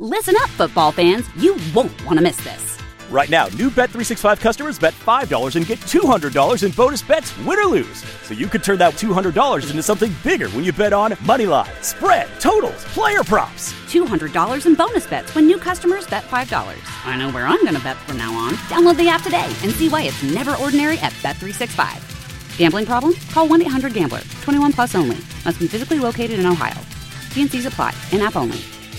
Listen up, football fans. You won't want to miss this. Right now, new Bet365 customers bet $5 and get $200 in bonus bets, win or lose. So you could turn that $200 into something bigger when you bet on money line, spread, totals, player props. $200 in bonus bets when new customers bet $5. I know where I'm going to bet from now on. Download the app today and see why it's never ordinary at Bet365. Gambling problem? Call 1-800-GAMBLER. 21 plus only. Must be physically located in Ohio. T&Cs apply. In-app only.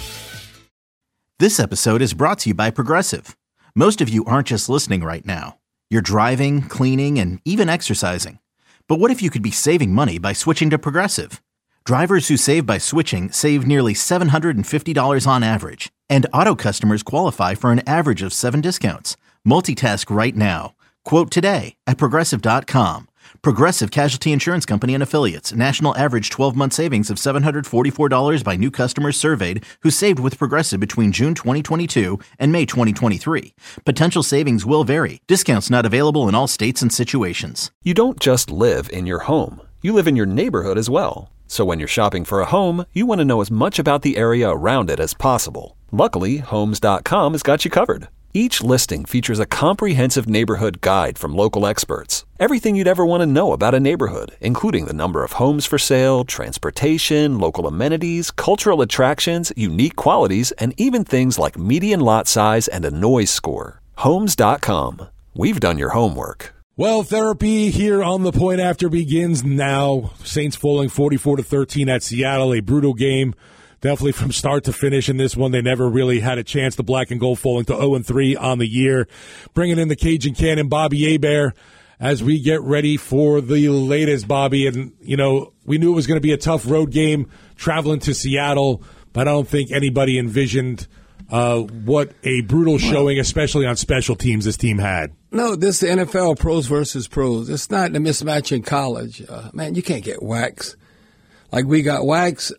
This episode is brought to you by Progressive. Most of you aren't just listening right now. You're driving, cleaning, and even exercising. But what if you could be saving money by switching to Progressive? Drivers who save by switching save nearly $750 on average. And auto customers qualify for an average of 7 discounts. Multitask right now. Quote today at Progressive.com. Progressive Casualty Insurance Company and Affiliates. National average 12-month savings of $744 by new customers surveyed who saved with Progressive between June 2022 and May 2023. Potential savings will vary. Discounts not available in all states and situations. You don't just live in your home. You live in your neighborhood as well. So when you're shopping for a home, you want to know as much about the area around it as possible. Luckily, Homes.com has got you covered. Each listing features a comprehensive neighborhood guide from local experts. Everything you'd ever want to know about a neighborhood, including the number of homes for sale, transportation, local amenities, cultural attractions, unique qualities, and even things like median lot size and a noise score. Homes.com. We've done your homework. Well, therapy here on The Point After begins now. Saints falling 44-13 at Seattle, a brutal game. Definitely from start to finish in this one. They never really had a chance. The black and gold falling to 0-3 on the year. Bringing in the Cajun Cannon, Bobby Hebert, as we get ready for the latest, Bobby. And, you know, we knew it was going to be a tough road game traveling to Seattle, but I don't think anybody envisioned what a brutal showing, especially on special teams, this team had. No, this is the NFL, pros versus pros. It's not a mismatch in college. Man, you can't get waxed like we got waxed.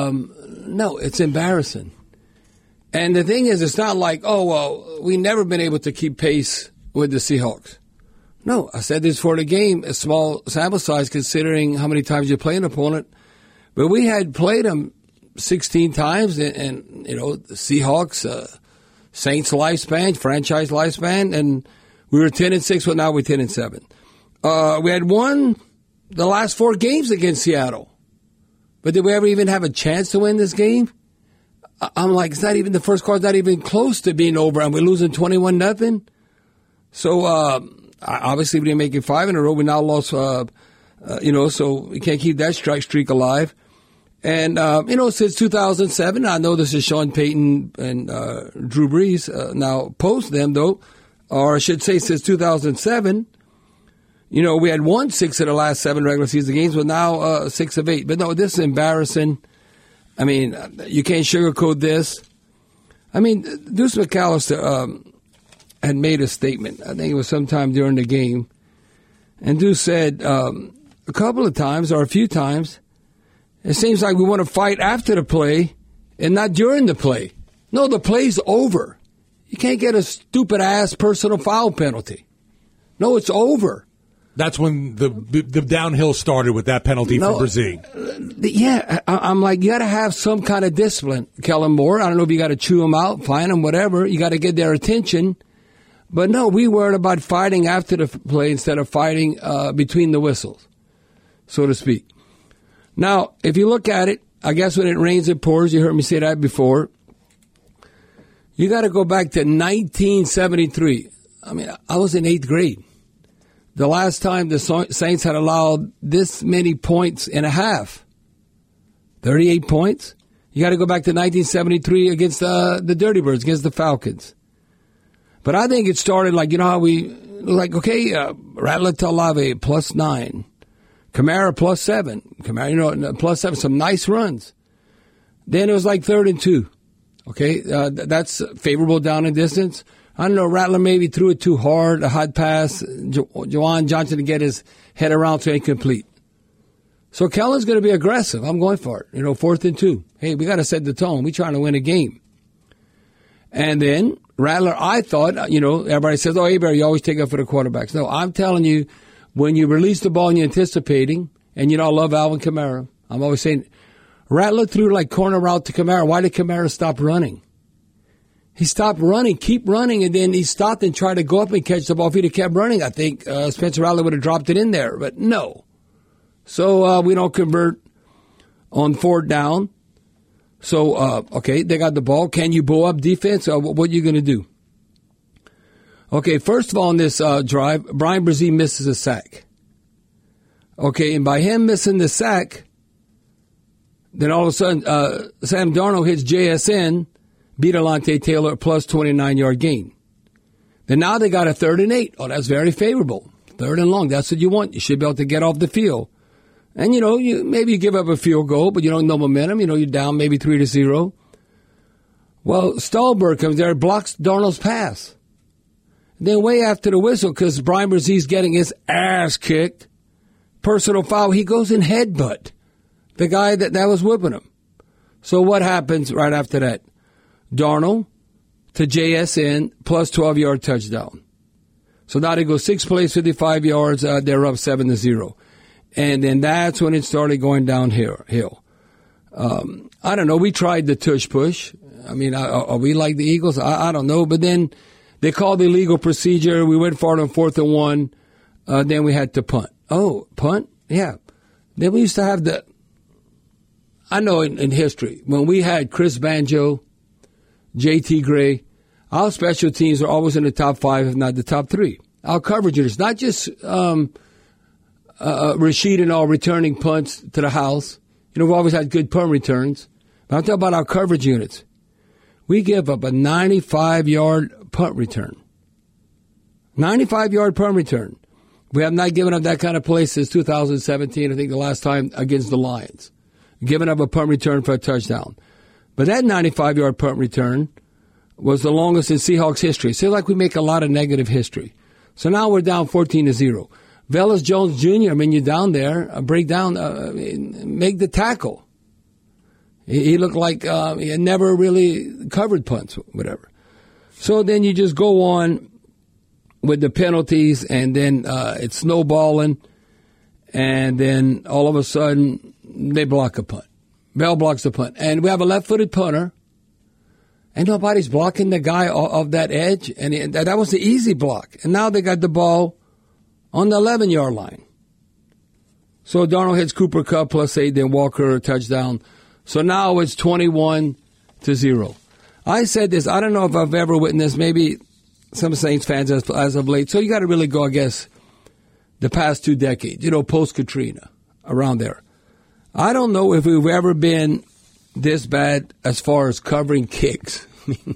No, it's embarrassing. And the thing is, it's not like, oh, well, we never been able to keep pace with the Seahawks. No, I said this for the game, a small sample size considering how many times you play an opponent. But we had played them 16 times, and you know, the Seahawks, Saints lifespan, franchise lifespan, and we were 10-6, but now we're 10-7. We had won the last 4 games against Seattle. But did we ever even have a chance to win this game? I'm like, it's not even, the first quarter's not even close to being over, and we're losing 21-0. So, obviously we didn't make it 5 in a row. We now lost, so we can't keep that strike streak alive. And, since 2007, I know this is Sean Payton and Drew Brees, now post them, though, or I should say since 2007, you know, we had won 6 of the last 7 regular season games, but now 6 of 8. But no, this is embarrassing. I mean, you can't sugarcoat this. I mean, Deuce McAllister had made a statement. I think it was sometime during the game. And Deuce said a couple of times, or a few times, it seems like we want to fight after the play and not during the play. No, the play's over. You can't get a stupid-ass personal foul penalty. No, it's over. That's when the downhill started with that penalty for Brazil. Yeah, I'm like, you got to have some kind of discipline, Kellen Moore. I don't know if you got to chew them out, fine them, whatever. You got to get their attention. But no, we worried about fighting after the play instead of fighting between the whistles, so to speak. Now, if you look at it, I guess when it rains, it pours. You heard me say that before. You got to go back to 1973. I mean, I was in 8th grade. The last time the Saints had allowed this many points in a half, 38 points. You got to go back to 1973 against the Dirty Birds, against the Falcons. But I think it started like, you know how we, like, okay, Rattler Talave, +9. Kamara, +7. Kamara, +7, some nice runs. Then it was like 3rd and 2. Okay, that's favorable down and distance. I don't know, Rattler maybe threw it too hard, a hot pass. Juwan Johnson to get his head around to incomplete. So Kellen's going to be aggressive. I'm going for it. 4th and 2. Hey, we got to set the tone. We're trying to win a game. And then Rattler, I thought, everybody says, oh, Hebert, you always take up for the quarterbacks. No, I'm telling you, when you release the ball and you're anticipating, and I love Alvin Kamara. I'm always saying, Rattler threw like corner route to Kamara. Why did Kamara stop running? He stopped running, keep running, and then he stopped and tried to go up and catch the ball. If he'd have kept running, I think Spencer Rattler would have dropped it in there, but no. So we don't convert on 4th down. So, okay, they got the ball. Can you blow up defense? What are you going to do? Okay, first of all, on this drive, Brian Brzee misses a sack. Okay, and by him missing the sack, then all of a sudden, Sam Darnold hits JSN, beat Alontae Taylor, plus 29-yard gain. Then now they got a 3rd and 8. Oh, that's very favorable. 3rd and long. That's what you want. You should be able to get off the field. And, maybe you give up a field goal, but you don't know momentum. You're down maybe 3-0. Well, Stolberg comes there and blocks Darnold's pass. Then way after the whistle, because Brian Brzee's getting his ass kicked, personal foul, he goes in headbutt the guy that was whipping him. So what happens right after that? Darnold to JSN plus 12-yard touchdown. So now they go 6 plays, 55 yards. They're up 7-0. And then that's when it started going downhill. I don't know. We tried the tush push. I mean, are we like the Eagles? I don't know. But then they called the illegal procedure. We went for it on 4th and 1. Then we had to punt. Oh, punt? Yeah. Then we used to have I know in history, when we had Chris Banjo, J.T. Gray, our special teams are always in the top 5, if not the top 3. Our coverage units, not just Rashid and all returning punts to the house. We've always had good punt returns. But I'm talking about our coverage units. We give up a 95-yard punt return. 95-yard punt return. We have not given up that kind of play since 2017, I think the last time against the Lions. Giving up a punt return for a touchdown. But that 95-yard punt return was the longest in Seahawks history. Seems like we make a lot of negative history. So now we're down 14-0. Velus Jones Jr., you're down there, break down, make the tackle. He looked like he had never really covered punts, whatever. So then you just go on with the penalties, and then it's snowballing, and then all of a sudden they block a punt. Bell blocks the punt. And we have a left-footed punter, and nobody's blocking the guy off that edge, and that was the easy block. And now they got the ball on the 11-yard line. So Darnold hits Cooper Kupp plus 8, then Walker a touchdown. So now it's 21-0. I said this, I don't know if I've ever witnessed, maybe some Saints fans as of late. So you got to really go, I guess, the past 2 decades, post-Katrina, around there. I don't know if we've ever been this bad as far as covering kicks.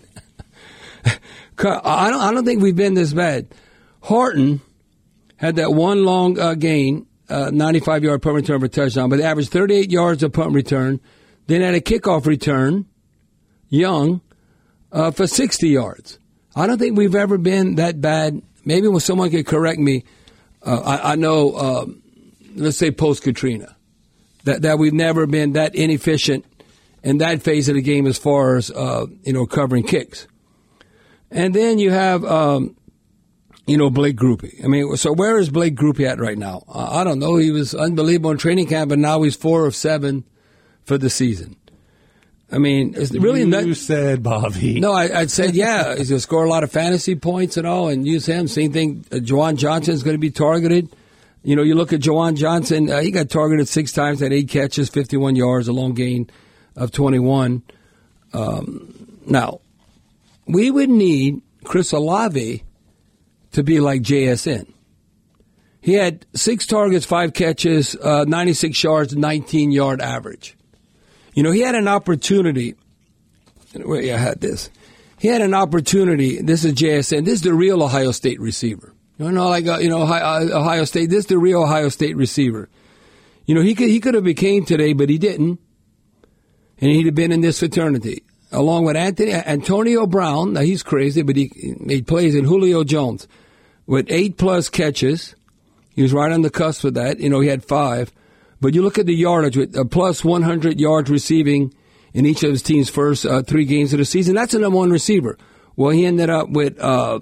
I don't think we've been this bad. Horton had that one long gain, 95-yard punt return for a touchdown, but they averaged 38 yards of punt return. Then had a kickoff return, Young, for 60 yards. I don't think we've ever been that bad. Maybe when someone could correct me, I know, let's say post-Katrina, that we've never been that inefficient in that phase of the game as far as, covering kicks. And then you have, Blake Grupe. So where is Blake Grupe at right now? I don't know. He was unbelievable in training camp, but now he's 4 of 7 for the season. It's really you said, Bobby. No, I said, yeah, he's going to score a lot of fantasy points and all, and use him. Same thing, Juwan Johnson is going to be targeted. You look at Juwan Johnson, he got targeted 6 times, had 8 catches, 51 yards, a long gain of 21. Now, we would need Chris Olave to be like JSN. He had 6 targets, 5 catches, 96 yards, 19-yard average. He had an opportunity. I had this. He had an opportunity. This is JSN. This is the real Ohio State receiver. Ohio State. This is the real Ohio State receiver. He could have became today, but he didn't. And he'd have been in this fraternity. Along with Antonio Brown. Now, he's crazy, but he made plays. And Julio Jones with 8+ catches. He was right on the cusp of that. He had 5. But you look at the yardage with a plus 100 yards receiving in each of his team's first 3 games of the season. That's the number 1 receiver. Well, he ended up with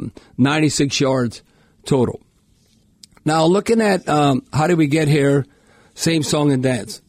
96 yards total. Now, looking at how did we get here, same song and dance.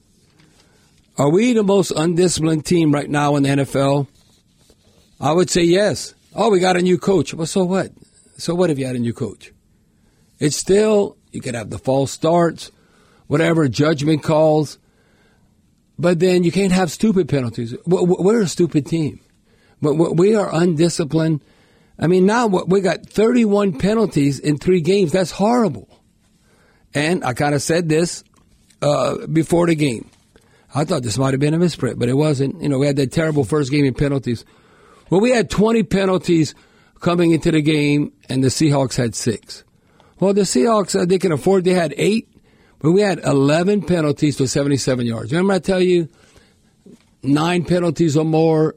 Are we the most undisciplined team right now in the NFL? I would say yes. Oh, we got a new coach. Well, so what? So what if you had a new coach? It's still, you could have the false starts, whatever, judgment calls, but then you can't have stupid penalties. We're a stupid team. We are undisciplined. I mean, now we got 31 penalties in 3 games. That's horrible. And I kind of said this before the game. I thought this might have been a misprint, but it wasn't. You know, we had that terrible first game in penalties. Well, we had 20 penalties coming into the game, and the Seahawks had 6. Well, the Seahawks, they can afford, they had 8, but we had 11 penalties for 77 yards. Remember I tell you, 9 penalties or more,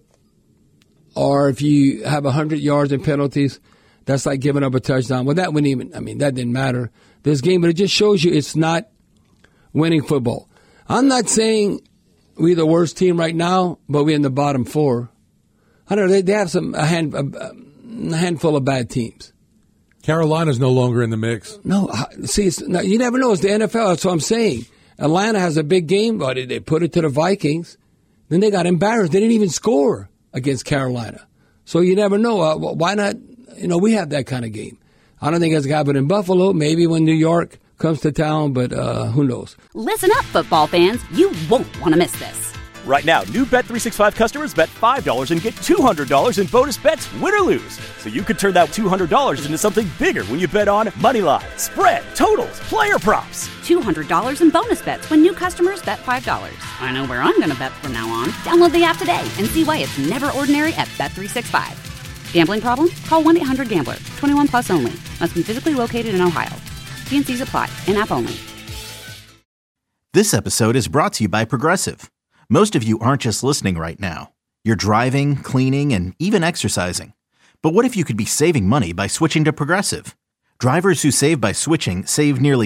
or if you have 100 yards in penalties, that's like giving up a touchdown. Well, that wouldn't even, I mean, that didn't matter this game, but it just shows you it's not winning football. I'm not saying we're the worst team right now, but we're in the bottom 4. I don't know, they have a handful of bad teams. Carolina's no longer in the mix. No, see, you never know. It's the NFL. That's what I'm saying. Atlanta has a big game, but they put it to the Vikings. Then they got embarrassed. They didn't even score against Carolina. So you never know. Why not? You know, we have that kind of game. I don't think it's happened in Buffalo. Maybe when New York comes to town, but who knows? Listen up, football fans. You won't want to miss this. Right now, new Bet365 customers bet $5 and get $200 in bonus bets, win or lose. So you could turn that $200 into something bigger when you bet on Moneyline, spread, totals, player props. $200 in bonus bets when new customers bet $5. I know where I'm going to bet from now on. Download the app today and see why it's never ordinary at Bet365. Gambling problem? Call 1-800-GAMBLER. 21 plus only. Must be physically located in Ohio. T&Cs apply. In-app only. This episode is brought to you by Progressive. Most of you aren't just listening right now. You're driving, cleaning, and even exercising. But what if you could be saving money by switching to Progressive? Drivers who save by switching save nearly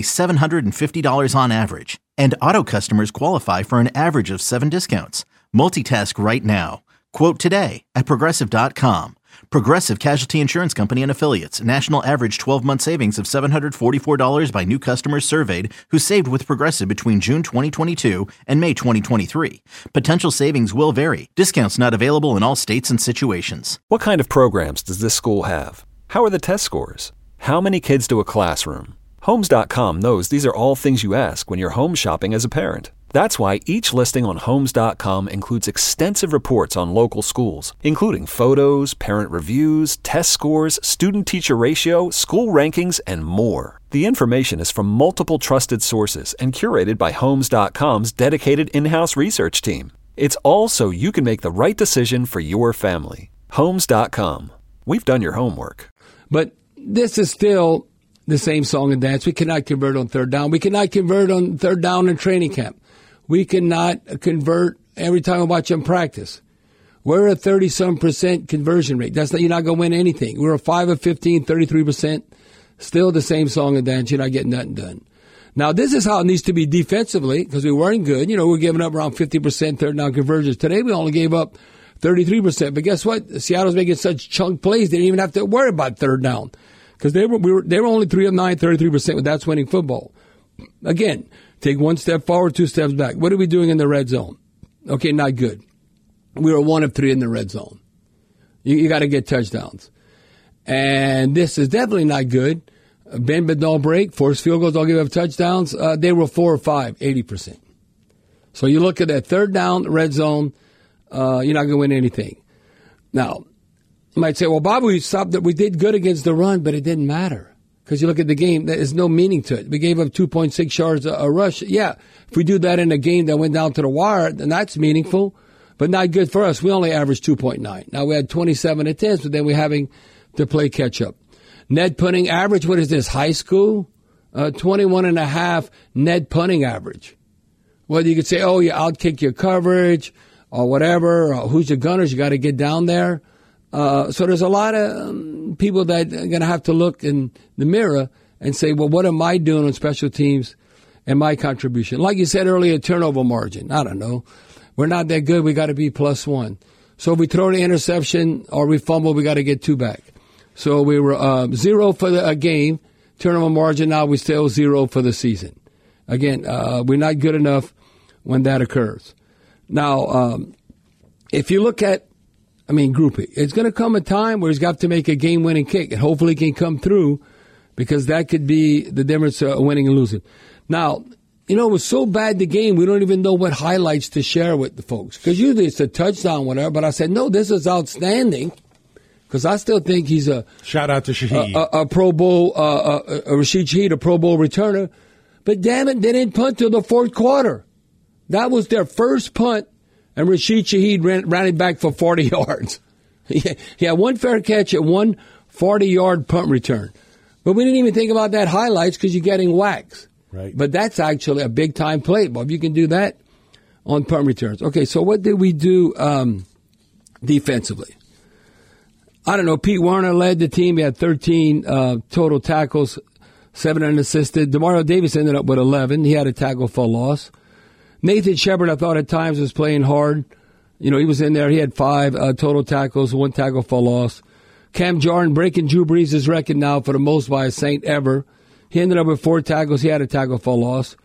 $750 on average. And auto customers qualify for an average of 7 discounts. Multitask right now. Quote today at Progressive.com. Progressive Casualty Insurance Company and Affiliates. National average 12-month savings of $744 by new customers surveyed who saved with Progressive between June 2022 and May 2023. Potential savings will vary. Discounts not available in all states and situations. What kind of programs does this school have? How are the test scores? How many kids do a classroom? Homes.com knows these are all things you ask when you're home shopping as a parent. That's why each listing on Homes.com includes extensive reports on local schools, including photos, parent reviews, test scores, student-teacher ratio, school rankings, and more. The information is from multiple trusted sources and curated by Homes.com's dedicated in-house research team. It's all so you can make the right decision for your family. Homes.com. We've done your homework. But this is still the same song and dance. We cannot convert on third down. We cannot convert on third down in training camp. We cannot convert every time I watch them practice. We're a 30-some% conversion rate. That's not, you're not going to win anything. We're a 5 of 15, 33%. Still the same song and dance. You're not getting nothing done. Now, this is how it needs to be defensively because we weren't good. You know, we're giving up around 50% third down conversions. Today, we only gave up 33%. But guess what? Seattle's making such chunk plays, they didn't even have to worry about third down because they were only 3 of 9, 33%. But that's winning football. Again, take 1 step forward, 2 steps back. What are we doing in the red zone? Okay, not good. We were 1 of 3 in the red zone. You got to get touchdowns. And this is definitely not good. Bend but don't break, force field goals, don't give up touchdowns. They were 4 or 5, 80%. So you look at that third down, red zone, you're not going to win anything. Now, you might say, well, Bob, we did good against the run, but it didn't matter. Because you look at the game, there's no meaning to it. We gave up 2.6 yards a rush. Yeah, if we do that in a game that went down to the wire, then that's meaningful, but not good for us. We only averaged 2.9. Now, we had 27 attempts, but then we're having to play catch-up. Net punting average, what is this, high school? 21.5 net punting average. Well, you could say, oh, you outkick your coverage or whatever. Or who's your gunners? You got to get down there. So there's a lot of people that are going to have to look in the mirror and say, well, what am I doing on special teams and my contribution? Like you said earlier, turnover margin. I don't know. We're not that good. We got to be +1. So if we throw the interception or we fumble, we got to get 2 back. So we were 0 for the game, turnover margin. Now we still 0 for the season. Again, we're not good enough when that occurs. Now, if you look at groupie. It's going to come a time where he's got to make a game-winning kick, and hopefully he can come through, because that could be the difference of winning and losing. Now, it was so bad the game, we don't even know what highlights to share with the folks. Because usually it's a touchdown, whatever, but I said, no, this is outstanding, because I still think he's a... Shout out to Shaheed. A Pro Bowl, Rashid Shaheed, a Pro Bowl returner. But damn it, they didn't punt till the fourth quarter. That was their first punt, and Rashid Shaheed ran it back for 40 yards. He had one fair catch and one 40-yard punt return. But we didn't even think about that highlights because you're getting whacks. Right. But that's actually a big-time play, Bob. You can do that on punt returns. Okay, so what did we do defensively? I don't know. Pete Werner led the team. He had 13 total tackles, 7 unassisted. Demario Davis ended up with 11. He had a tackle for loss. Nathan Shepard, I thought at times, was playing hard. He was in there. He had 5 total tackles, 1 tackle for loss. Cam Jordan breaking Drew Brees' record now for the most by a Saint ever. He ended up with 4 tackles. He had a tackle for loss.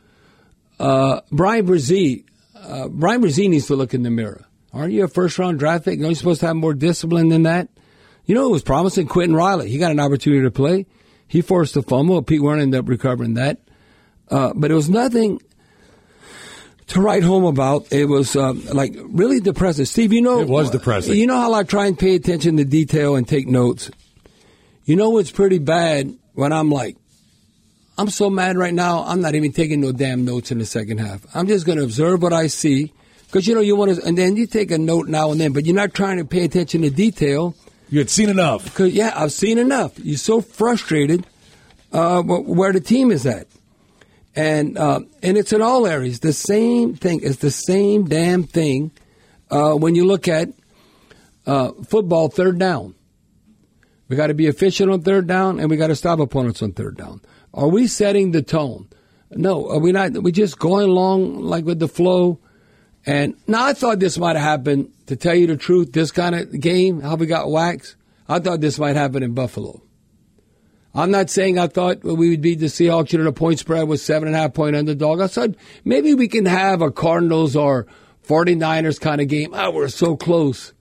Brian Brzee needs to look in the mirror. Aren't you a first-round draft pick? Aren't you supposed to have more discipline than that? It was promising. Quentin Riley, he got an opportunity to play. He forced a fumble. Pete Werner ended up recovering that. But it was nothing to write home about. It was really depressing. Steve, it was depressing. You know how I try and pay attention to detail and take notes? What's pretty bad when I'm so mad right now, I'm not even taking no damn notes in the second half. I'm just going to observe what I see. Because, you want to, and then you take a note now and then, but you're not trying to pay attention to detail. You had seen enough. Because, I've seen enough. You're so frustrated where the team is at. And it's in all areas. The same thing. It's the same damn thing when you look at football, third down. We got to be efficient on third down, and we got to stop opponents on third down. Are we setting the tone? No, are we not? We're just going along with the flow. And now I thought this might have happened, to tell you the truth, this kind of game, how we got waxed. I thought this might happen in Buffalo. I'm not saying I thought we would beat the Seahawks. The point spread was 7.5-point underdog. I said maybe we can have a Cardinals or 49ers kind of game. We're so close.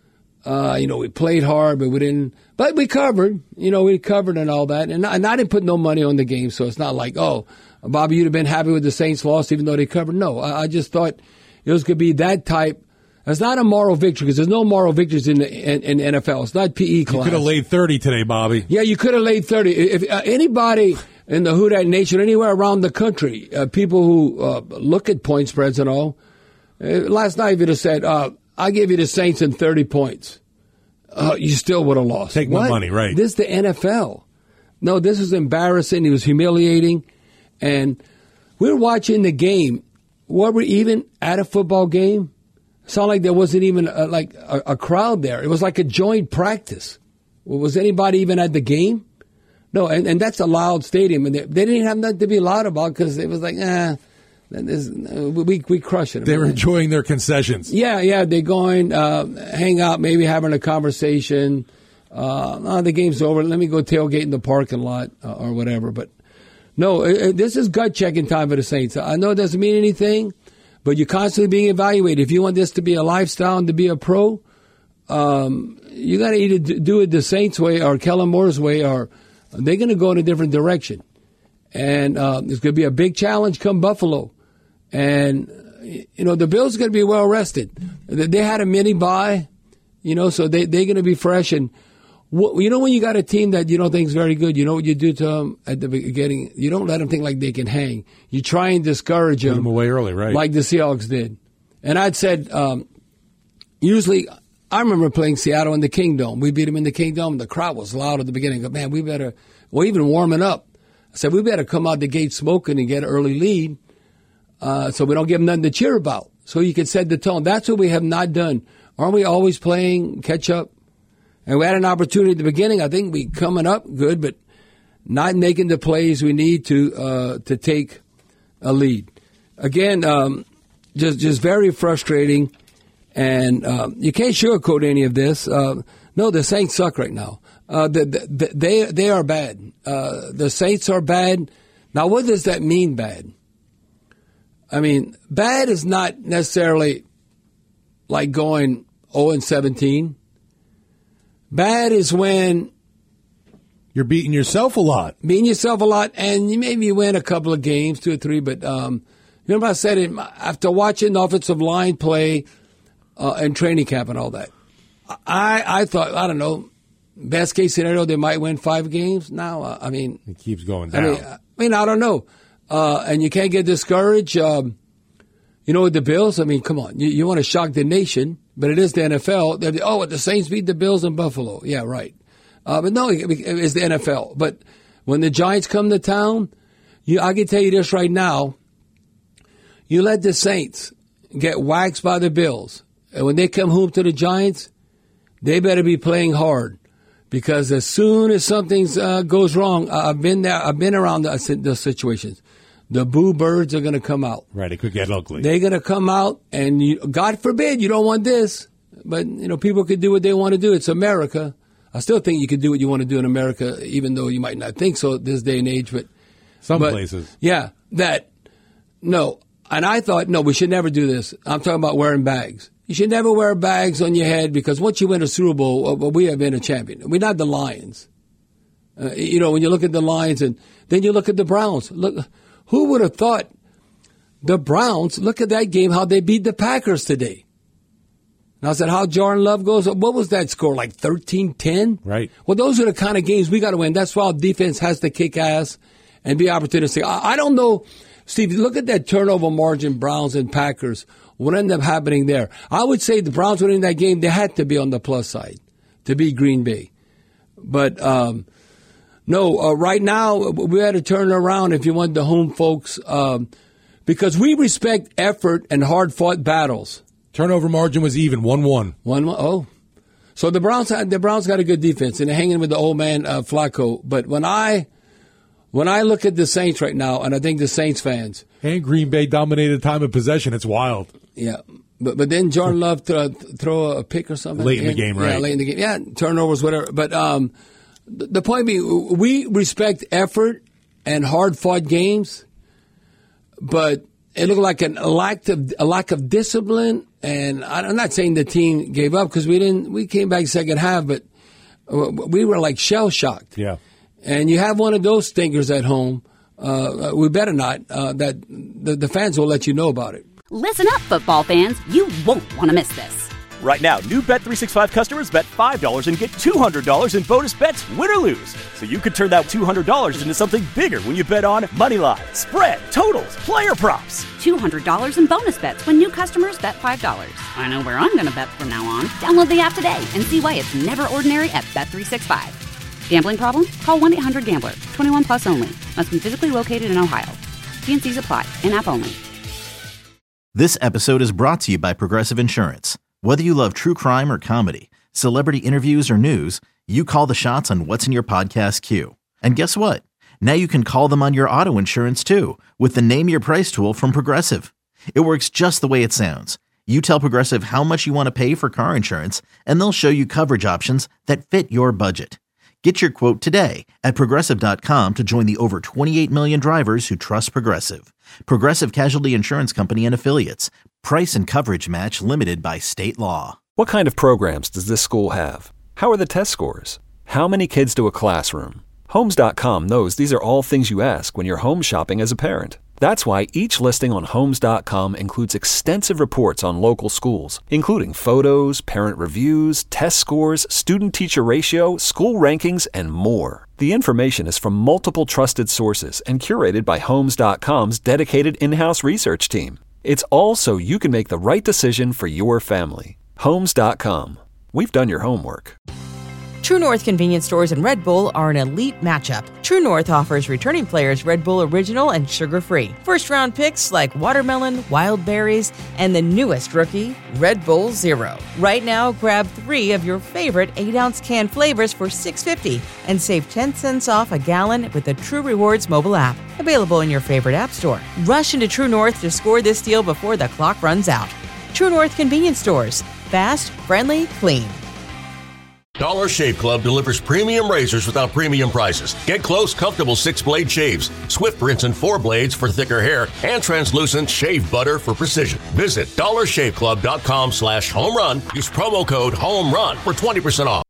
We played hard, but we didn't. But we covered. We covered and all that. And I didn't put no money on the game, so it's not like, Bobby, you'd have been happy with the Saints' loss even though they covered. No, I just thought it was going to be that type. It's not a moral victory because there's no moral victories in NFL. It's not PE class. You could have laid 30 today, Bobby. Yeah, you could have laid 30. If anybody in the Houdat Nation, anywhere around the country, people who look at point spreads and all, last night if you'd have said, I give you the Saints in 30 points, you still would have lost. Take my money, right. This is the NFL. No, this is embarrassing. It was humiliating. And we're watching the game. Were we even at a football game? It sounded like there wasn't even a crowd there. It was like a joint practice. Was anybody even at the game? No, and that's a loud stadium. And they didn't have nothing to be loud about because it was like, we crush it. They were enjoying their concessions. Yeah, they're going, hang out, maybe having a conversation. The game's over. Let me go tailgate in the parking lot or whatever. But no, this is gut-checking time for the Saints. I know it doesn't mean anything, but you're constantly being evaluated. If you want this to be a lifestyle and to be a pro, you got to either do it the Saints way or Kellen Moore's way, or they're going to go in a different direction. And there's going to be a big challenge come Buffalo. And, the Bills are going to be well rested. They had a mini bye, so they're going to be fresh. And, when you got a team that you don't think is very good, you know what you do to them at the beginning? You don't let them think like they can hang. You try and discourage them. Put them away early, right? Like the Seahawks did. And I'd said, usually, I remember playing Seattle in the Kingdome. We beat them in the Kingdome. The crowd was loud at the beginning. Man, we better, even warming up. I said, we better come out the gate smoking and get an early lead so we don't give them nothing to cheer about. So you can set the tone. That's what we have not done. Aren't we always playing catch up? And we had an opportunity at the beginning. I think we coming up good, but not making the plays we need to take a lead. Again, just very frustrating. And you can't sugarcoat any of this. No, the Saints suck right now. They are bad. The Saints are bad. Now, what does that mean, bad? I mean, bad is not necessarily like going 0-17. Bad is when you're beating yourself a lot. And you maybe win a couple of games, 2 or 3. But remember I said it after watching the offensive line play and training camp and all that. I thought, I don't know, best case scenario, they might win 5 games. Now, it keeps going down. I don't know. And you can't get discouraged. With the Bills, come on. You want to shock the nation, but it is the NFL. The Saints beat the Bills in Buffalo. Yeah, right. But no, it's the NFL. But when the Giants come to town, I can tell you this right now. You let the Saints get waxed by the Bills. And when they come home to the Giants, they better be playing hard. Because as soon as something goes wrong, I've been there. I've been around those situations. The boo birds are going to come out. Right, it could get ugly. They're going to come out, and God forbid you don't want this. But, people can do what they want to do. It's America. I still think you can do what you want to do in America, even though you might not think so this day and age. But some places. Yeah, no. And I thought, no, we should never do this. I'm talking about wearing bags. You should never wear bags on your head because once you win a Super Bowl, we have been a champion. We're not the Lions. When you look at the Lions and then you look at the Browns. Look, who would have thought the Browns, look at that game, how they beat the Packers today. And I said, how Jordan Love goes, what was that score, like 13-10? Right. Well, those are the kind of games we got to win. That's why our defense has to kick ass and be opportunistic. I don't know, Steve, look at that turnover margin, Browns and Packers. What ended up happening there? I would say the Browns winning that game, they had to be on the plus side to beat Green Bay. But, right now, we had to turn around if you want the home folks, because we respect effort and hard-fought battles. Turnover margin was even, 1-1. 1-1, oh. So the Browns got a good defense, and they're hanging with the old man, Flacco. But when I look at the Saints right now, and I think the Saints fans. And Green Bay dominated time of possession. It's wild. Yeah. But then Jordan Love throw a pick or something. Late in the game, right? Yeah, late in the game. Yeah, turnovers, whatever. But the point being, we respect effort and hard-fought games, but it looked like a lack of discipline. And I'm not saying the team gave up because we came back second half, but we were like shell-shocked. Yeah. And you have one of those stinkers at home, we better not, that the fans will let you know about it. Listen up, football fans. You won't want to miss this. Right now, new Bet365 customers bet $5 and get $200 in bonus bets, win or lose. So you could turn that $200 into something bigger when you bet on Moneyline, spread, totals, player props. $200 in bonus bets when new customers bet $5. I know where I'm going to bet from now on. Download the app today and see why it's never ordinary at Bet365. Gambling problem? Call 1-800-GAMBLER. 21 plus only. Must be physically located in Ohio. T&Cs apply. In-app only. This episode is brought to you by Progressive Insurance. Whether you love true crime or comedy, celebrity interviews or news, you call the shots on what's in your podcast queue. And guess what? Now you can call them on your auto insurance too with the Name Your Price tool from Progressive. It works just the way it sounds. You tell Progressive how much you want to pay for car insurance, and they'll show you coverage options that fit your budget. Get your quote today at Progressive.com to join the over 28 million drivers who trust Progressive. Progressive Casualty Insurance Company and Affiliates. Price and coverage match limited by state law. What kind of programs does this school have? How are the test scores? How many kids do a classroom? Homes.com knows these are all things you ask when you're home shopping as a parent. That's why each listing on Homes.com includes extensive reports on local schools, including photos, parent reviews, test scores, student-teacher ratio, school rankings, and more. The information is from multiple trusted sources and curated by Homes.com's dedicated in-house research team. It's all so you can make the right decision for your family. Homes.com. We've done your homework. True North convenience stores and Red Bull are an elite matchup. True North offers returning players Red Bull Original and sugar-free. First-round picks like watermelon, wild berries, and the newest rookie, Red Bull Zero. Right now, grab 3 of your favorite 8-ounce can flavors for $6.50 and save 10 cents off a gallon with the True Rewards mobile app. Available in your favorite app store. Rush into True North to score this deal before the clock runs out. True North convenience stores. Fast, friendly, clean. Dollar Shave Club delivers premium razors without premium prices. Get close, comfortable 6-blade shaves, swift rinse and 4 blades for thicker hair, and translucent shave butter for precision. Visit dollarshaveclub.com/homerun. Use promo code HOMERUN for 20% off.